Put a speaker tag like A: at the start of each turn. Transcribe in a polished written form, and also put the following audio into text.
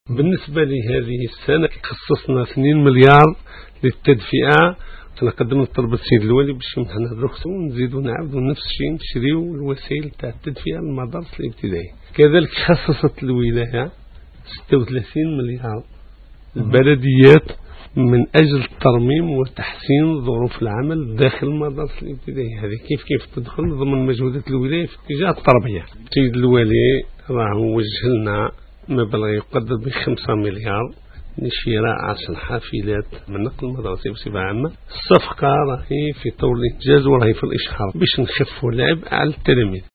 A: بالنسبة لهذه السنة خصصنا 2 مليار للتدفئة. أنا قدمنا طلب السيد الوالي باش يمنحنا الرخصة ونزيدوا نعاودوا نفس الشيء نشريو الوسائل تاع التدفئة للمدارس الابتدائية. كذلك خصصت الولاية 36 مليار البلديات من أجل ترميم وتحسين ظروف العمل داخل المدارس الابتدائية. هذه كيف تدخل ضمن مجهودات الولاية في اتجاه التربية. السيد الوالي راه وجه لنا مبلغ يقدر ب5 مليار لشراء 10 حافلات من نقل المدرسي بصفة عامة. الصفقة راهي في طور الإنجاز وراهي في الإشهار باش نخفوا العبء على التلاميذ.